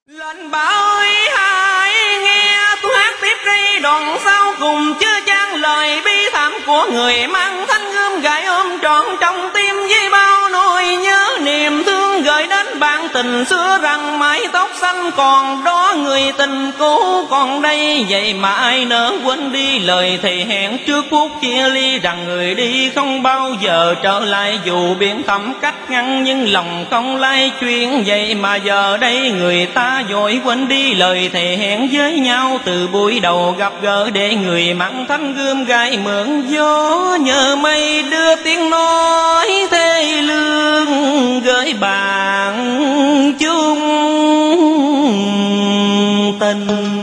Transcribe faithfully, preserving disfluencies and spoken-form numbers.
Lên bảo ơi hãy nghe tôi hát tiếp đây đoạn sau cùng, chưa chan lời bi thảm của người mang thanh gươm gậy ôm trọn trong tim với bao nỗi nhớ niềm thương gửi đến bạn tình xưa rằng mái tóc xanh còn đó, người tình cũ còn đây, vậy mà ai nỡ quên đi lời thề hẹn trước phút chia ly rằng người đi không bao giờ trở lại. Dù biển thẳm cách ngăn nhưng lòng không lay chuyển, vậy mà giờ đây người ta vội quên đi lời thề hẹn với nhau từ buổi đầu gặp gỡ, để người mang thanh gươm gai mượn gió nhờ mây đưa tiếng nói thê lương gửi bạn chung tình.